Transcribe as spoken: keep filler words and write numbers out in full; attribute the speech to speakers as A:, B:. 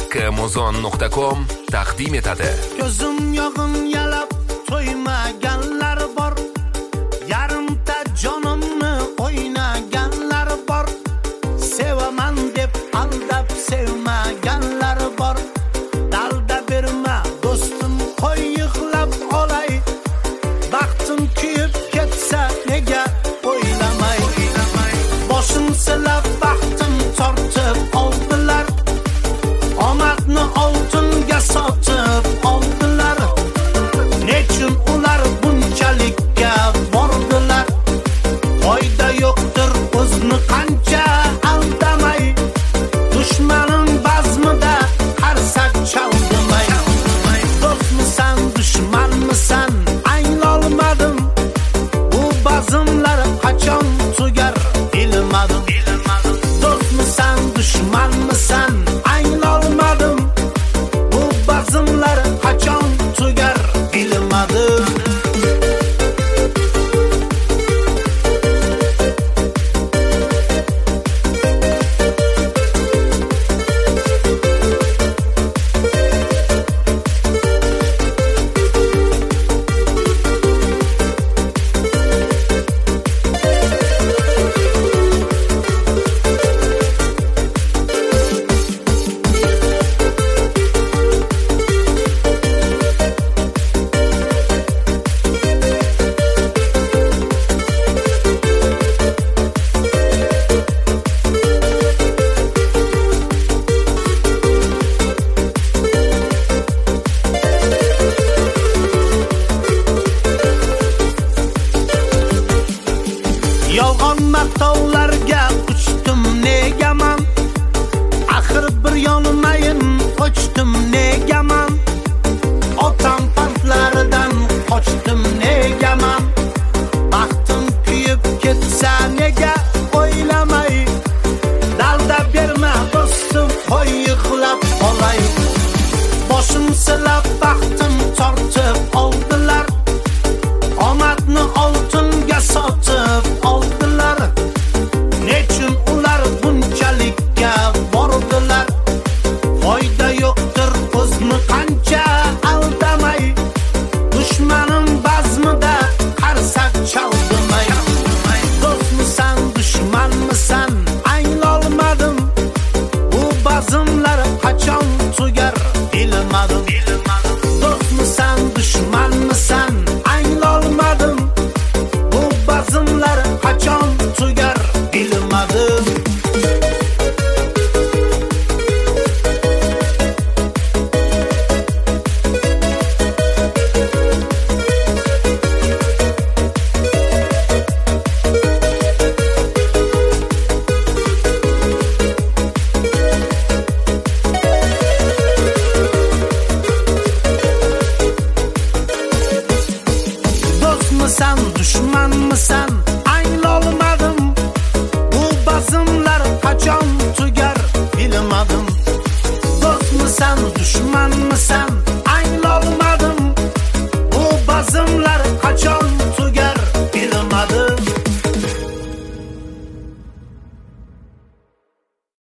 A: muzon nuqta com taqdim etadi.
B: Ko'zim yog'in yalab to'ymaganlar bor, yarimta jonimni o'ynaganlar bor, sevaman deb aldab sevmaganlar bor. Dalda berma do'stim, qo'y yig'lab olay, baxtim kuyib ketsa nega o'ylamay. Boshim silab baxtim tortib oldilar, omadni oltinga sotib oldilar. Nechun ular bunchalikka bordilar? Foyda yo'qdir o'zni qancha aldamay, dushmanim bazmida qarsak chaldimay. Do'stmisan, dushmanmisan anglolmadim, bu bazmlar qachon tugar bilmadim. Do'stmisan, dushmanmisan anglolmadim, bu bazmlar qachon tugar bilmadim. Yolg'on maqtovlarga uchdim negaman, axir bir yonmayin qochdim negaman. Otam pantlaridan qochdim negaman, baxtim kuyib ketsa nega o'ylamay. Dalda berma do'stim, qo'y yig'lab olay, boshim silab baxtim tortib oldilar, omadni oltinga sotib oldilar. Nechun ular bunchalikka bordilar? Foyda yo'qdir o'zni qancha aldamay, dushmanim bazmida qarsak chaldimay. Do'stmisan, dushmanmisan anglolmadim, bu bazmlar qachon tugar bilmadim. Do'stmisan, dushmanmisan anglolmadim, bu bazmlar qachon tugar bilmadim. Do'stmisan, dushmanmisan anglolmadim, bu bazmlar qachon tugar bilmadim. Do'stmisan, dushmanmisan